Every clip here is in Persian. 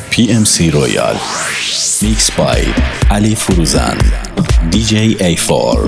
PMC Royal. Mixed by Ali Furuzan. DJ A4.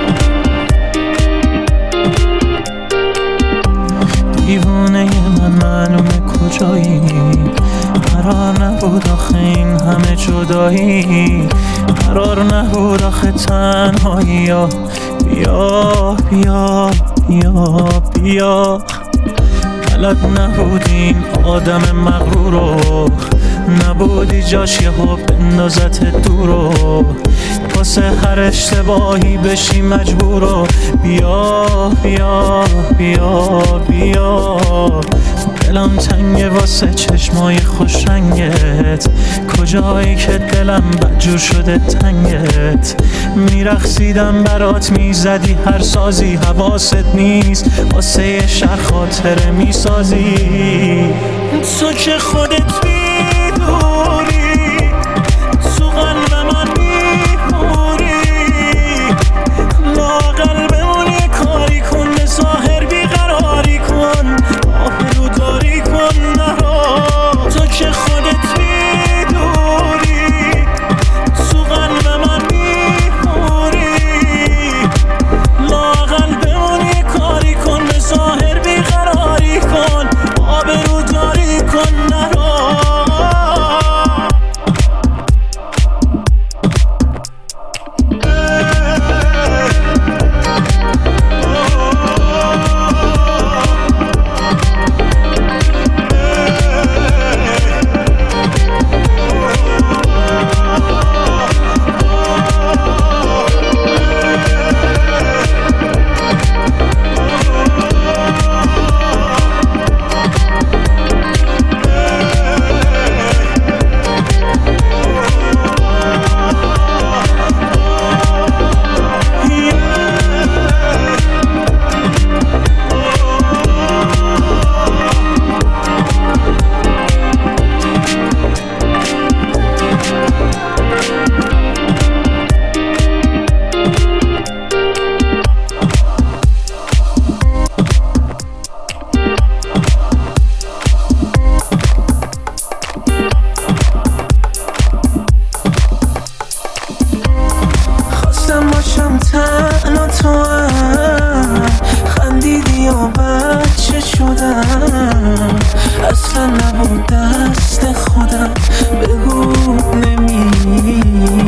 دیوانه من معلومه کجایی، قرار نبود آخه این همه جدایی، قرار نبود آخه تنهایی. بیا بیا بیا بیا، بلد نبودیم آدم مغرورو، نبودی جاش یهو بندازت دورو، واسه هر اشتباهی بشی مجبورو. بیا بیا بیا بیا، دلم تنگه واسه چشمای خوش رنگت، کجایی که دلم بدجور شده تنگت. میرقصیدم برات میزدی هر سازی، حواست نیست واسه یه شهر خاطره میسازی. تو که خودت میدونی تو قلب من میمونی، لااقل بمون یه کاری کن، به ظاهر بیقراری کن، آبروداری کن نرو. تو که خودت میدونی تو قلب من میمونی، لااقل بمون یه کاری کن، به ظاهر بیقراری کن، آبروداری کن نرو. تنها تو هم خندیدی و بچه شدم، اصلا نبود دست خودم، بگو نمیری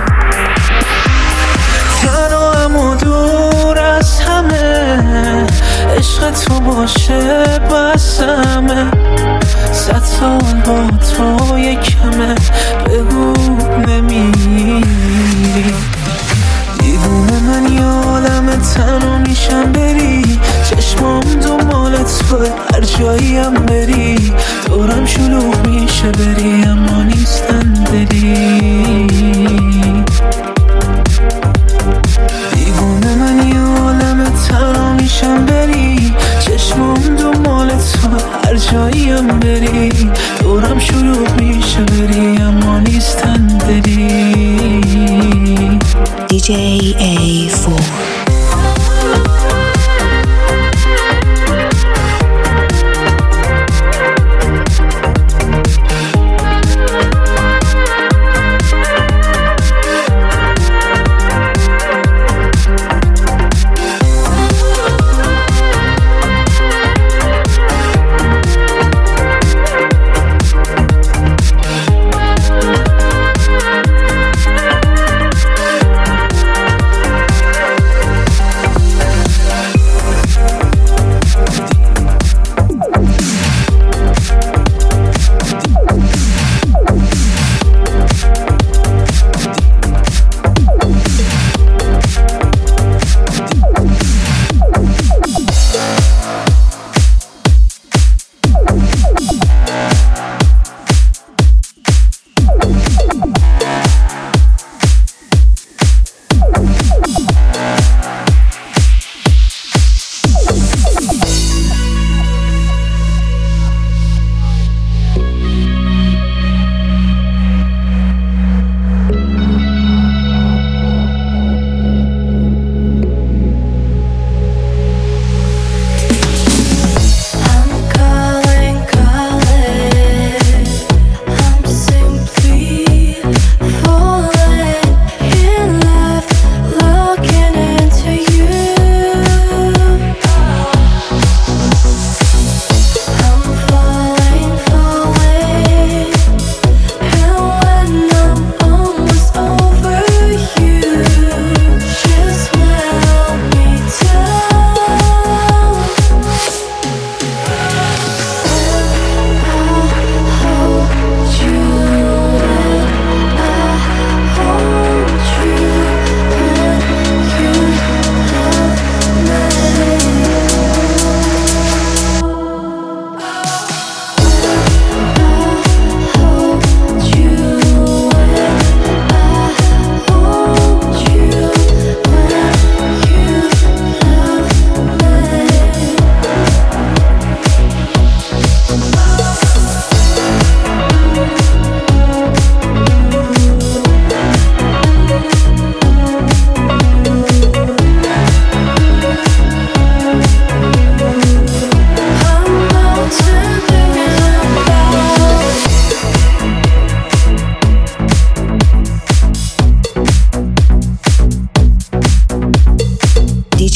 تنهام و دور از همه، عشق تو باشه بسمه، 100 سال با تو یکمه، بگو نمیری. دیوونه من یه عالم تنها میشم بری، چشمام دنبال توه هر جاییم بری، دورم شلوغ میشه بری اما نیستن دلی. دیوونه من یه عالم تنها میشم بری، چشمام دنبال توه هر جاییم بری، دورم شلوغ میشه بری اما نیستن دلی. DJ A4.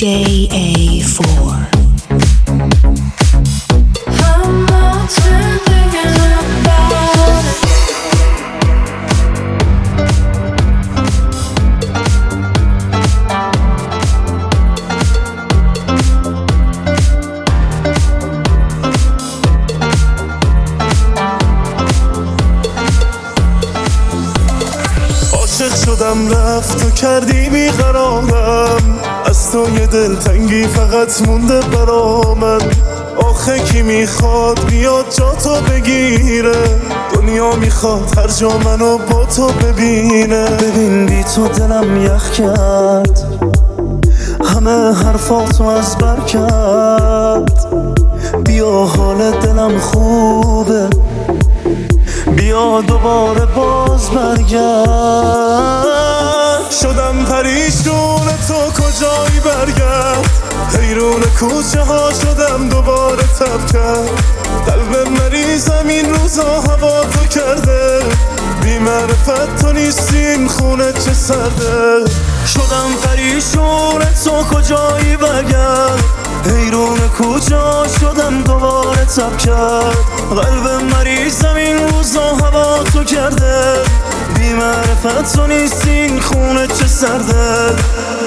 DJ A4. شدم رفت تو کردی بیقرارم، از تو یه دلتنگی فقط مونده برا من. آخه کی میخواد بیاد جا تو بگیره، دنیا میخواد هر جا منو با تو ببینه. ببین بی تو دلم یخ کرد، همه حرفاتو از بر کرد. بیا حال دلم خوبه، بیا دوباره باز برگرد. شدم پریشون تو کجایی برگرد، حیرون کوچه ها شدم دوباره تب کرد. قلب مریضم این روزا هوا تو کرده، بی معرفت تو نیستین خونه چه سرده. شدم پریشون تو کجایی برگرد، حیرون کوچه ها شدم دوباره تب کرد. قلب مریضم این روزا هوا تو کرده، بی معرفت تو نیستین خونه چه سرده.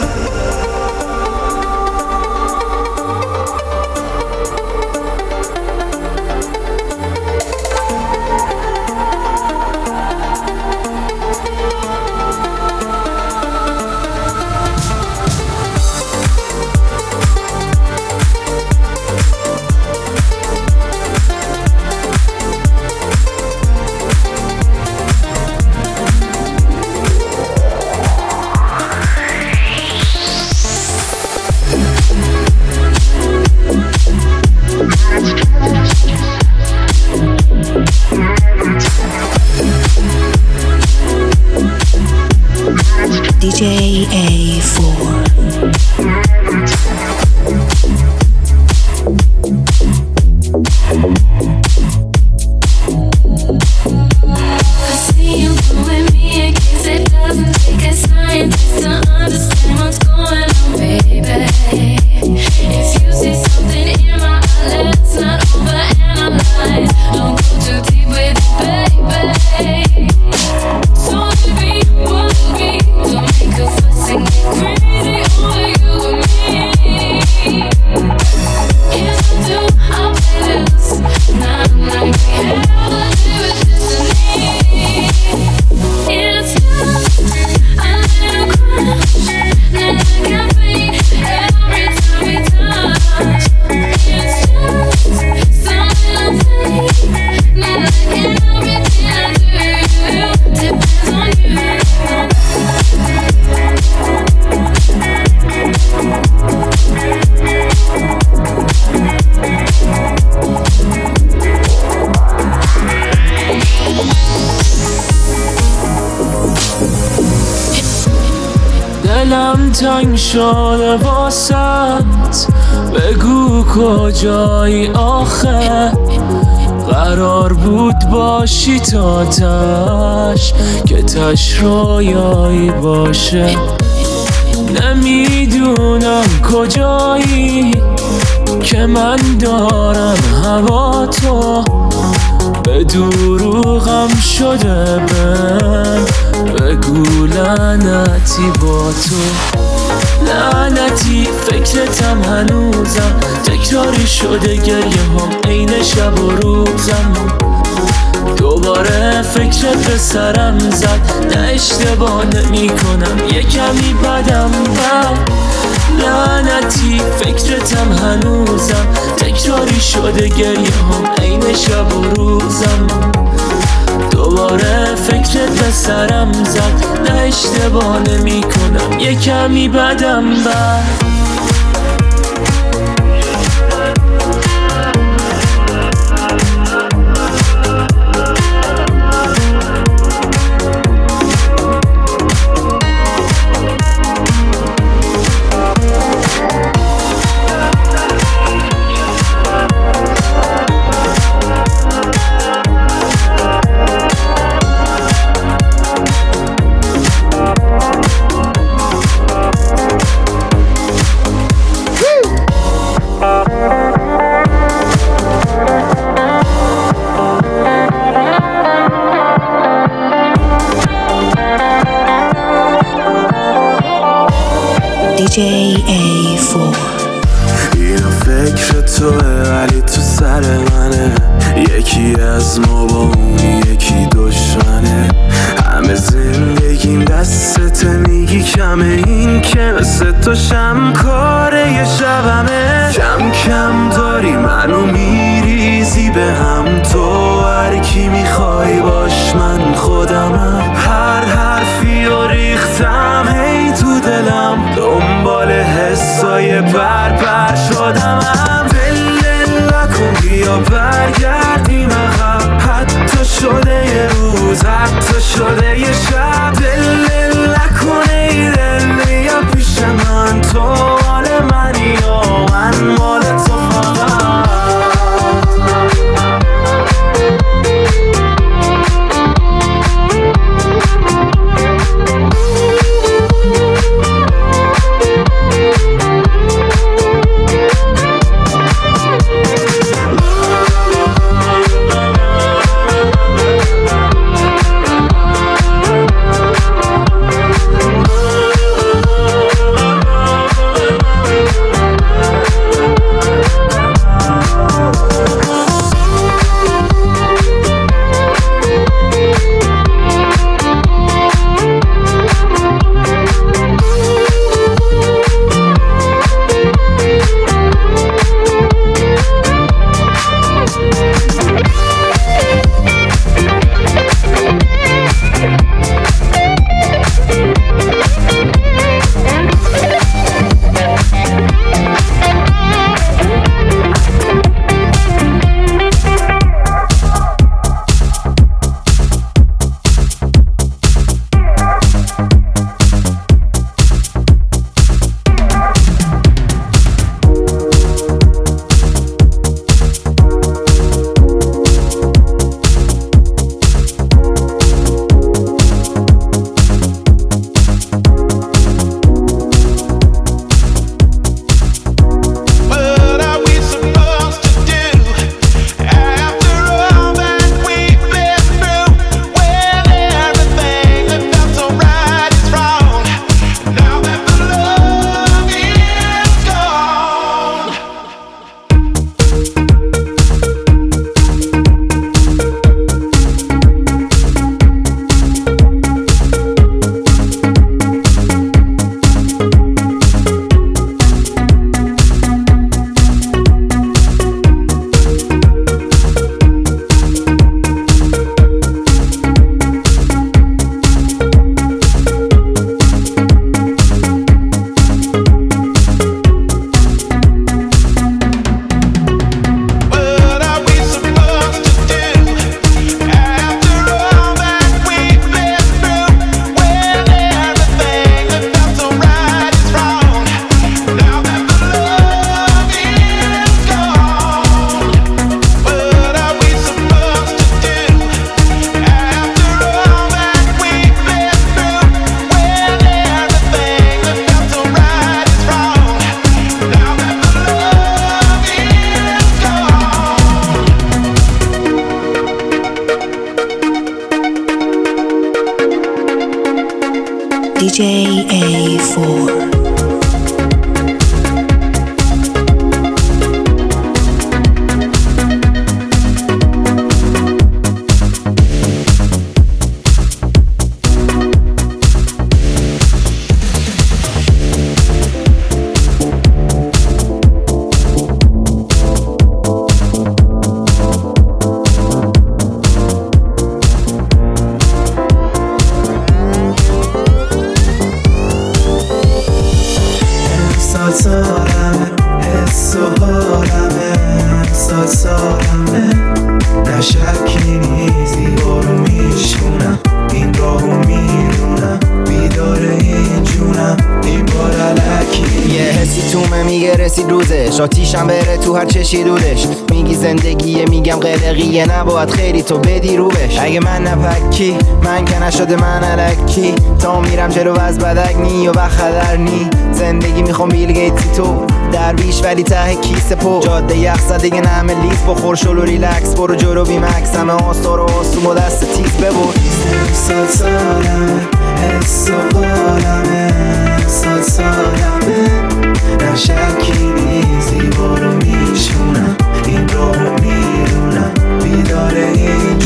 DJ A4. دلم تنگ شده واسط، بگو کجایی آخه. قرار بود باشی تا تش، که تش رویایی باشه. نمیدونم کجایی که من دارم هوا تو، به دروغم شده من، بگو لعنتی با تو. لعنتی فکرتم هنوزم، تکراری شده گریه هم عین شب و روزم. دوباره فکرت به سرم زد، نه اشتباه نمی کنم یه کمی بدم بد. لعنتی فکرتم هنوزم، تکراری شده گریه هم عین شب و روزم. دوباره فکرت به سرم زد، نه اشتباه نمی کنم یه کمی بدم بد. از ما با اون یکی دشمنه. همه زندگیم دستته میگی کمه، این که مثل تو شم کاره یه شبمه. کم کم داری منو میریزی به هم، تو هر کی میخوای باش من خودمم. هر حرفی و ریختم هی تو دلم، دنبال حسای پر شدمم. دل نکن بیا برگردیم عقب، حتی شده یه روز، حتی شده یه شب. دل نکن ای دل بیا پیش من، تو مال منی و من مال تو فقط. DJ A4. سالمه نه شکی نیست، دیوارو میشونم این راهو میرونم، بیدار این جونم این بار علکی. یه حسی تومه میگه رسید روزش، آتیشم بره تو هر چشی دودش. میگی زندگیه میگم قلقیه، نباید خیلی تو بدی رو بش. اگه من نپکی من که نشده من علکی، تا میرم جلو از بدک نی و بخدر نی. زندگی میخوام بیل گیتی تو درویش ولی ته کیسه پو. جاده یخ زدگه نمه لیز بخور شلو ریلکس، برو جلو بی مکس همه آستار و آسوم و دست تیز ببر. سالمه حس و حالمه سالمه نه شکی نیست، دیوارو میشونم این راهو میرونم، بیدار این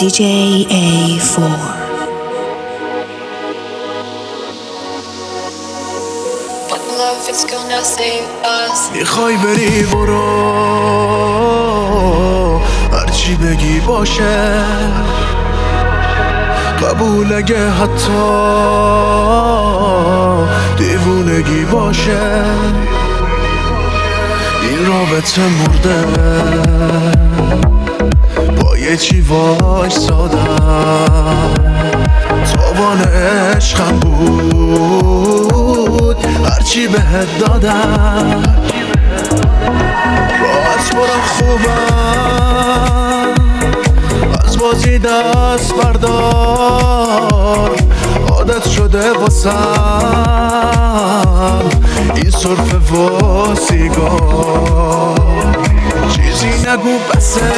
DJ A4. میخوای بری برو، هرچی بگی باشه، قبول اگه حتی دیوونگی باشه. این رابطه مرده، با یه چی وایسادم، تاوان عشقم بود هرچی بهت دادم. راحت برم خوبم، از بازی دست بردار، عادت شده واسم این سرفه و سیگار. چیزی نگو بسه،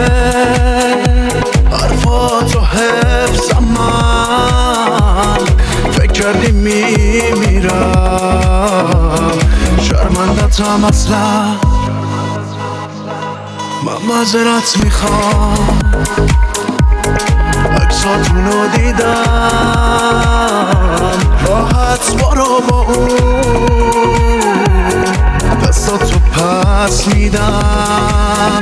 حرفاتو حفظم، من فکر کردی میمیرم، شرمندتم اصلا. من معذرت میخوام، عکساتونو دیدم، راحت برو با اون، دستاتو پس میدم.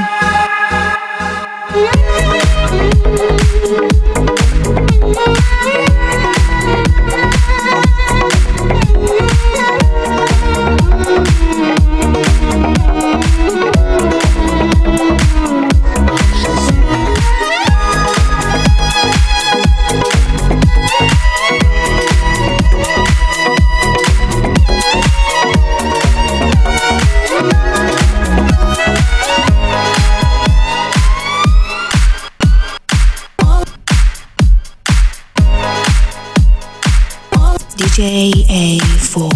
DJ A4.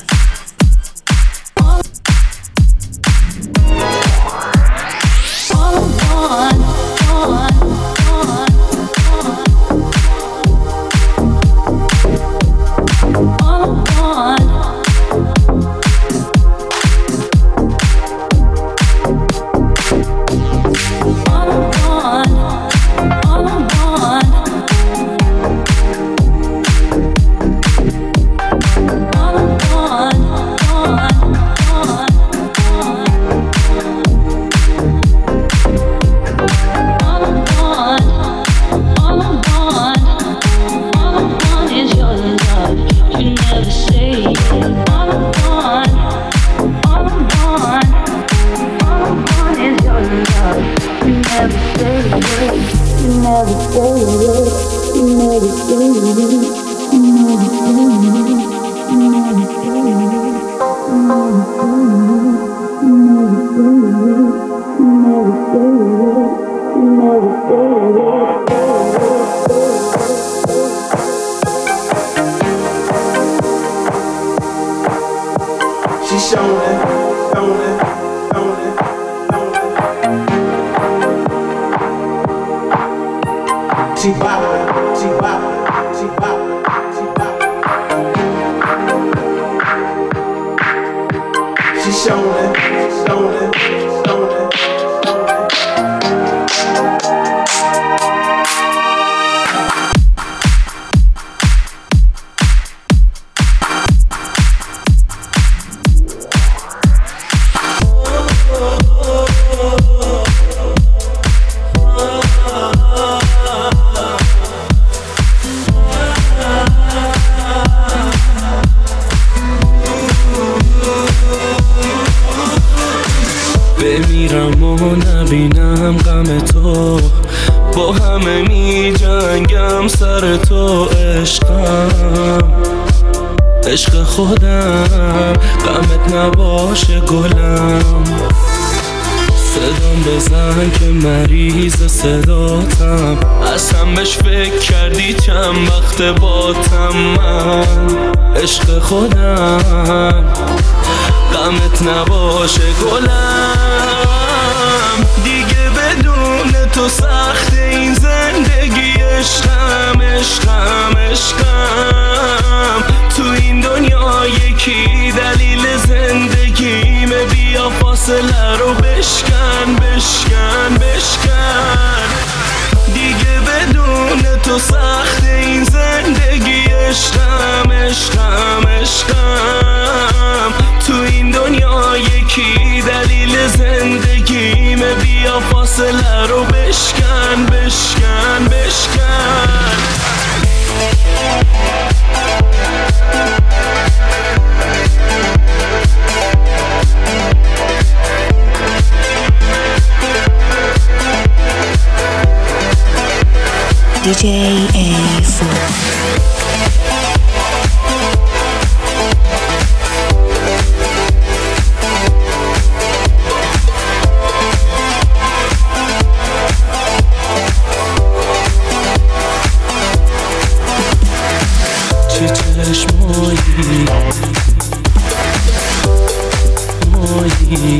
بمیرم و نبینم غم تو، با همه می جنگم سر تو. عشقم عشق خودم، غمت نباشه گلم. صدام بزن که مریض صداتم، اصلا بهش فکر کردی چند وقت باتم. من عشق خودم، غمت نباشه گلم. دیگه بدون تو سخت این زندگی. عشقم عشقم عشقم، تو این دنیا یکی دلیل زندگیمه. بیا فاصله رو بشکن بشکن بشکن. دیگه عشقم تو این دنیا یکی دلیل زندگیمه بیا فاصله رو بشکن بشکن بشکن DJ A4. چه چشمایی مایی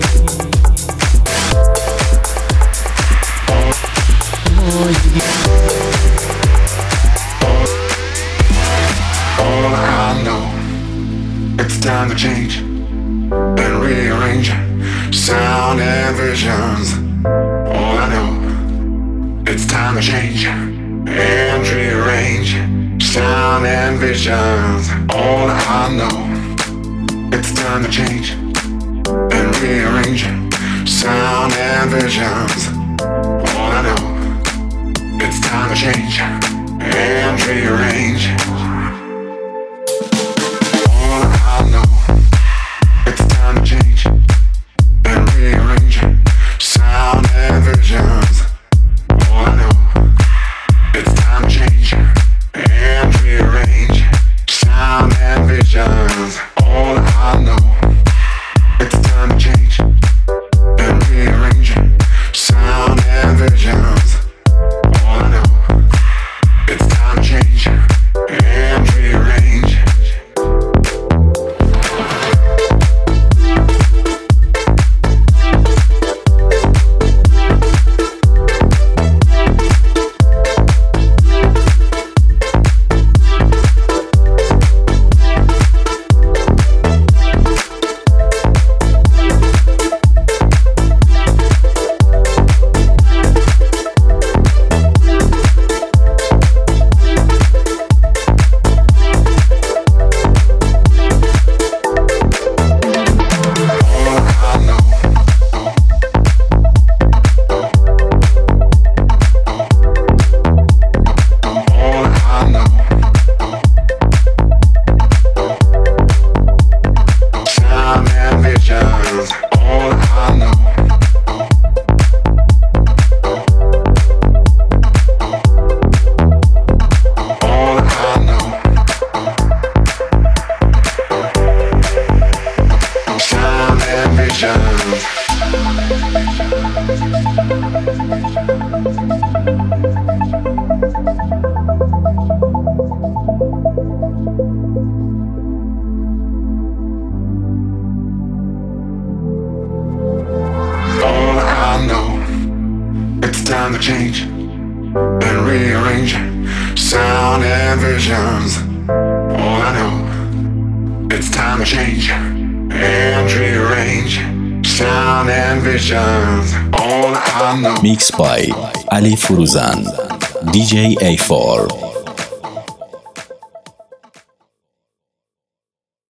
All I know, it's time to change and rearrange sound and visions. All I know, it's time to change and rearrange sound and visions. All I know, it's time to change and rearrange sound and visions. All I know, it's time to change and rearrange. All I know, it's time to change and rearrange sound and visions. All I know, it's time to change and rearrange sound and visions. All I know, it's time to change and rearrange sound and visions. All I know, it's time to change and rearrange. Time to change and rearrange sound and visions. All I know, it's time to change and rearrange sound and visions. All I know. Mixed by Ali Furuzan, DJ A4.